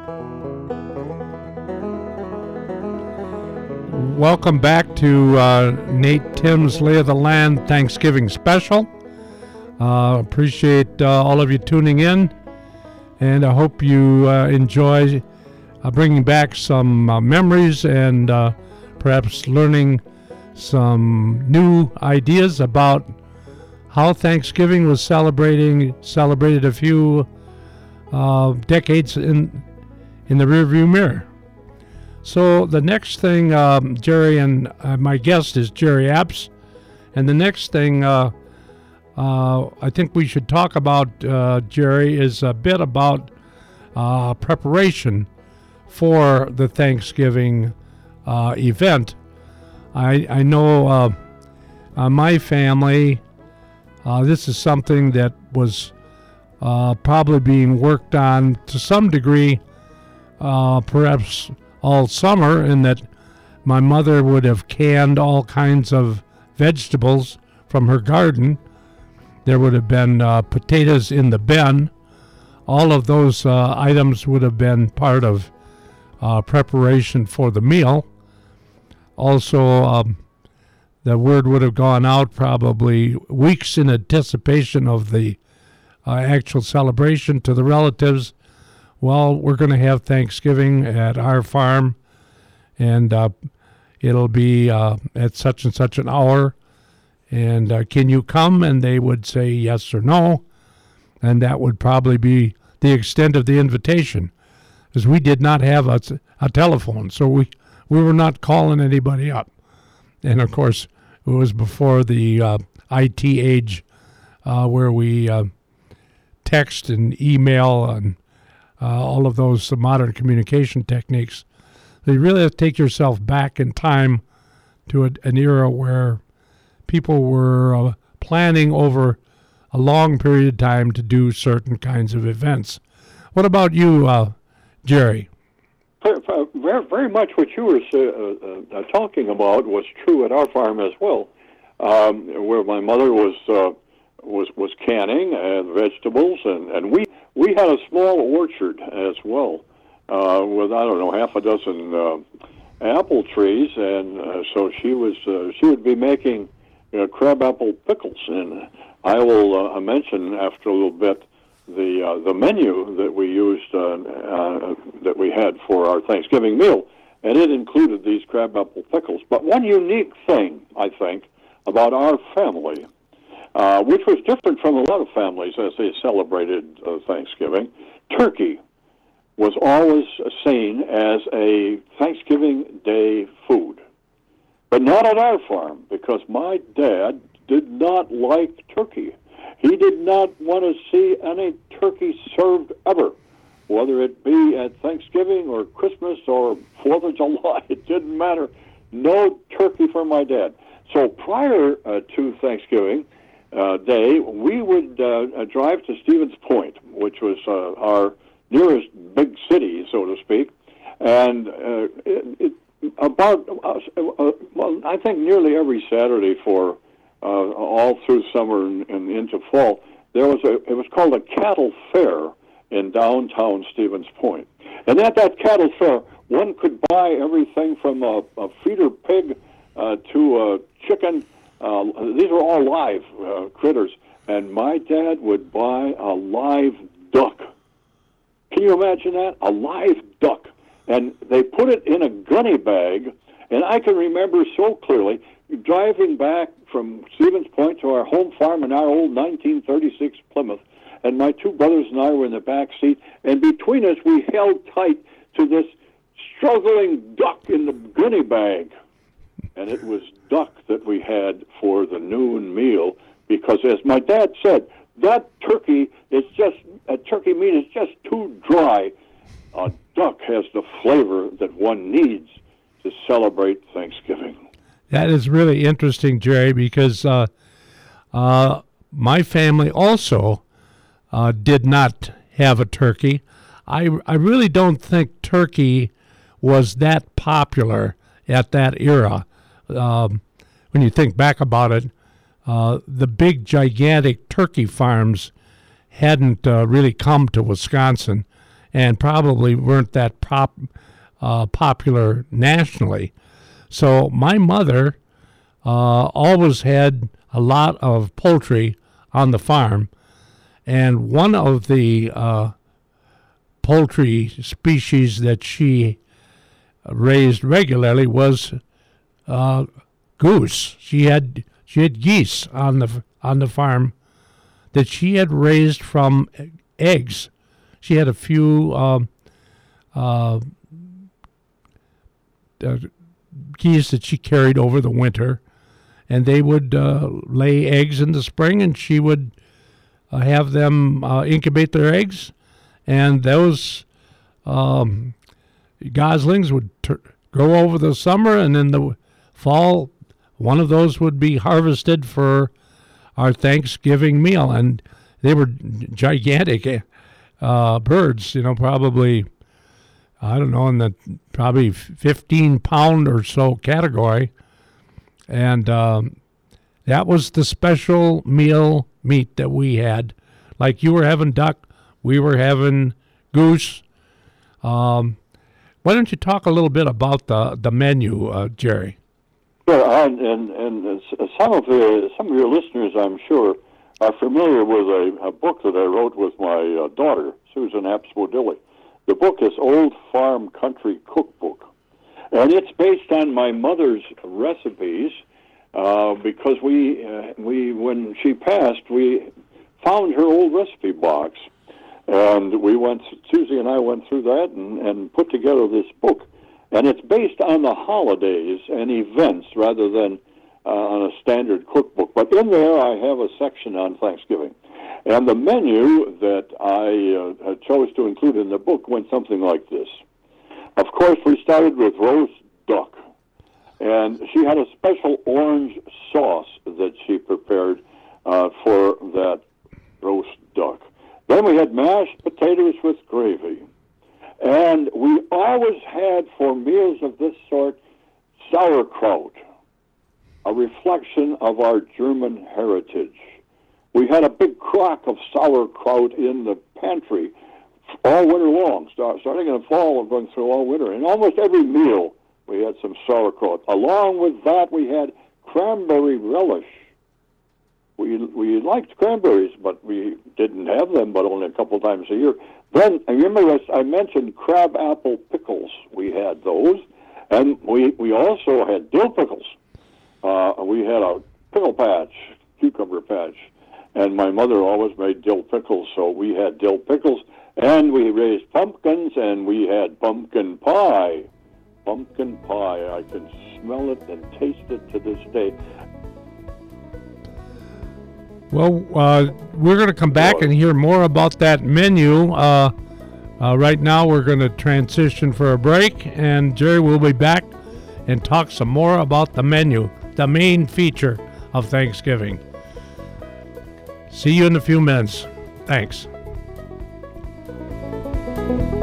Welcome back to Nate Tim's Lay of the Land Thanksgiving Special. Appreciate all of you tuning in, and I hope you enjoy bringing back some memories and perhaps learning some new ideas about how Thanksgiving was celebrated a few decades in the rearview mirror. So the next thing, Jerry, and my guest is Jerry Apps, and the next thing I think we should talk about, Jerry, is a bit about preparation for the Thanksgiving event. I know my family, this is something that was probably being worked on to some degree, perhaps all summer, in that my mother would have canned all kinds of vegetables from her garden. There would have been potatoes in the bin. All of those items would have been part of preparation for the meal. Also, the word would have gone out probably weeks in anticipation of the actual celebration to the relatives. Well, we're going to have Thanksgiving at our farm, and it'll be at such and such an hour, and can you come? And they would say yes or no, and that would probably be the extent of the invitation, because we did not have a telephone, so we were not calling anybody up. And, of course, it was before the IT age where we text and email and all of those modern communication techniques. So you really have to take yourself back in time to an era where people were planning over a long period of time to do certain kinds of events. What about you, Jerry? Very much what you were talking about was true at our farm as well, where my mother was canning vegetables, and we had a small orchard as well, with half a dozen apple trees, and so she would be making crabapple pickles, and I will mention after a little bit the menu that we used that we had for our Thanksgiving meal, and it included these crabapple pickles. But one unique thing, I think, about our family, which was different from a lot of families as they celebrated Thanksgiving, turkey was always seen as a Thanksgiving Day food. But not at our farm, because my dad did not like turkey. He did not want to see any turkey served ever, whether it be at Thanksgiving or Christmas or 4th of July. It didn't matter. No turkey for my dad. So prior to Thanksgiving Day, we would drive to Stevens Point, which was our nearest big city, so to speak, and I think nearly every Saturday for all through summer and into fall, it was called a cattle fair in downtown Stevens Point. And at that cattle fair, one could buy everything from a feeder pig to a chicken. These were all live critters. And my dad would buy a live duck. Can you imagine that? A live duck. And they put it in a gunny bag. And I can remember so clearly driving back from Stevens Point to our home farm in our old 1936 Plymouth, and my two brothers and I were in the back seat, and between us we held tight to this struggling duck in the gunny bag. And it was duck that we had for the noon meal, because as my dad said, that turkey meat is just too dry. A duck has the flavor that one needs to celebrate Thanksgiving. That is really interesting, Jerry, because my family also did not have a turkey. I really don't think turkey was that popular at that era. When you think back about it, the big, gigantic turkey farms hadn't really come to Wisconsin. and probably weren't that popular nationally. So my mother always had a lot of poultry on the farm, and one of the poultry species that she raised regularly was goose. She had geese on the farm that she had raised from eggs. She had a few geese that she carried over the winter, and they would lay eggs in the spring, and she would have them incubate their eggs, and those goslings would grow over the summer, and in the fall, one of those would be harvested for our Thanksgiving meal, and they were gigantic birds, probably, I don't know, in the probably 15-pound or so category. And that was the special meat that we had. Like you were having duck, we were having goose. Why don't you talk a little bit about the menu, Jerry? Sure, and some of your listeners, I'm sure, are familiar with a book that I wrote with my daughter, Susan Apswodilly. The book is Old Farm Country Cookbook, and it's based on my mother's recipes because we when she passed, we found her old recipe box, and Susie and I went through that and put together this book. And it's based on the holidays and events rather than on a standard cookbook. But in there, I have a section on Thanksgiving. And the menu that I chose to include in the book went something like this. Of course, we started with roast duck. And she had a special orange sauce that she prepared for that roast duck. Then we had mashed potatoes with gravy. And we always had, for meals of this sort, sauerkraut, a reflection of our German heritage. We had a big crock of sauerkraut in the pantry all winter long, starting in the fall and going through all winter. And almost every meal we had some sauerkraut. Along with that, we had cranberry relish. We liked cranberries, but we didn't have them but only a couple times a year. Then, I remember I mentioned crab apple pickles. We had those. And we also had dill pickles. We had a pickle patch, cucumber patch. And my mother always made dill pickles, so we had dill pickles. And we raised pumpkins, and we had pumpkin pie. Pumpkin pie. I can smell it and taste it to this day. Well, we're going to come back and hear more about that menu. Right now, we're going to transition for a break, and Jerry will be back and talk some more about the menu, the main feature of Thanksgiving. See you in a few minutes. Thanks.